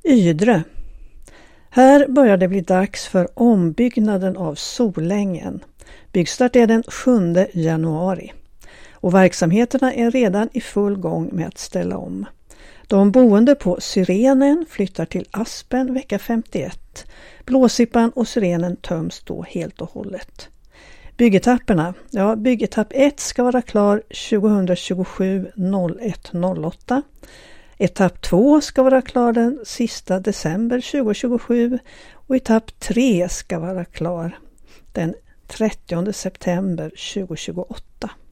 Ydre. Här börjar det bli dags för ombyggnaden av Solängen. Byggstart är den 7 januari. Och verksamheterna är redan i full gång med att ställa om. De boende på Syrenen flyttar till Aspen vecka 51. Blåsippan och Syrenen töms då helt och hållet. Byggetapperna. Byggetapp 1 ska vara klar 2027-01-08. Etapp 2 ska vara klar den sista december 2027 och etapp 3 ska vara klar den 30 september 2028.